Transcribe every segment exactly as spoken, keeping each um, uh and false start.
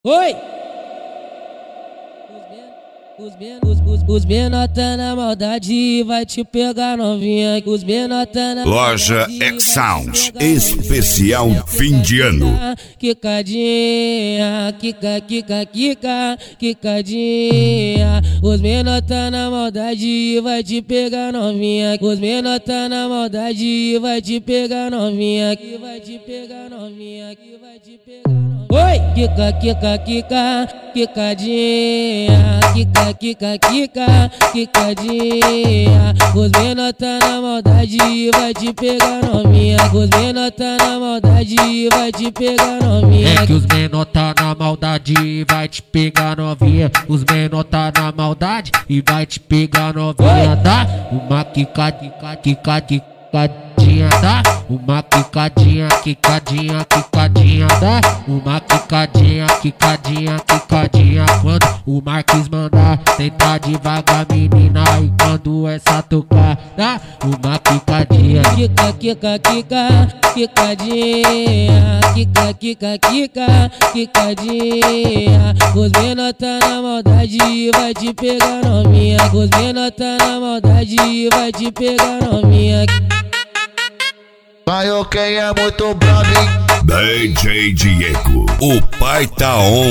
Oi! Os menor, os, os, os menor tá na maldade, vai te pegar novinha. Os menor tá na Loja X-Sounds, especial fim de ano. Quicadinha, quica, quica, quica, quicadinha. Os menor tá na maldade, vai te pegar novinha. Os menor tá na maldade, vai te pegar novinha. Que vai te pegar novinha, que vai te pegar novinha. Oi! Quica, quica, quica, quicadinha, quica, quica, quica, quicadinha. Os menor tá na maldade, vai te pegar novinha. Os menor tá na maldade, vai te pegar novinha. É que os menor tá na maldade, vai te pegar novinha. Os menor tá na maldade e vai te pegar novinha. Dá uma quicadinha, quicadinha, quicadinha, dá uma quicadinha, quicadinha, quicadinha, dá uma quicadinha, quicadinha, quicadinha. Quando o Marques mandar, tenta devagar, menina, e quando essa tocar, dá uma quicadinha. Quica, quica, quica, quicadinha, quica, quica, quica, quicadinha. Os menor tá na maldade, vai te pegar novinha. Os menor tá na maldade, vai te pegar novinha. Mas quem é muito bravo, hein? D J Diego, o pai tá on.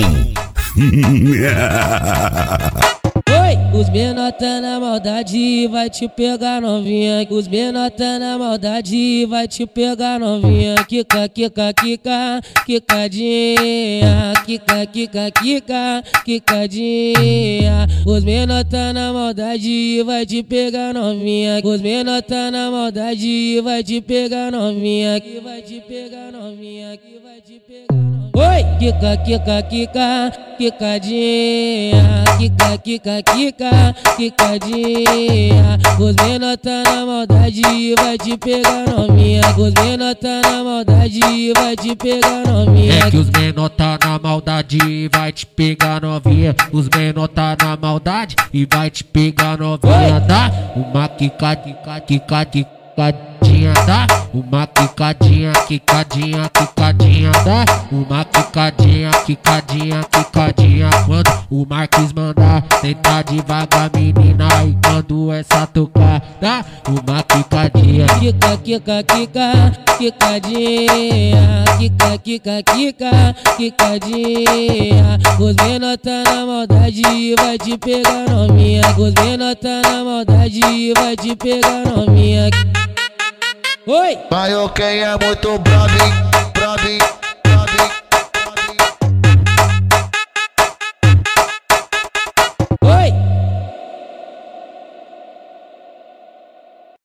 Oi! Os menor tá na maldade, vai te pegar novinha. Os menor tá na maldade, vai te pegar novinha. Quica, quica, quica, quicadinha, quica, quica, quica, quicadinha. Os menor tá na maldade, vai te pegar novinha. Os menor tá na maldade, vai te pegar novinha. Que vai te pegar novinha, que vai te pegar novinha. Oi! Quica, quica, quica, quicadinha, quica, quica, quica, quicadinha. Os menor tá na maldade, vai te pegar novinha. Os menor tá na maldade, vai te pegar novinha. É que os menor tá na maldade, vai te pegar novinha. Os menor tá na maldade e vai te pegar novinha. Dá uma quicadinha, quicadinha, quicadinha, dá uma quicadinha, quicadinha, quicadinha, dá uma quicadinha, quicadinha, quicadinha. Quando o Marques mandar, tenta devagar, menina, e quando essa tocar, dá uma quicadinha. Quica, quica, quica, quicadinha, quica, quica, quica, quicadinha. Os menor tá na maldade, vai te pegar novinha. Os menor tá na maldade, vai te pegar novinha. Oi! Mas quem é muito bravo, hein?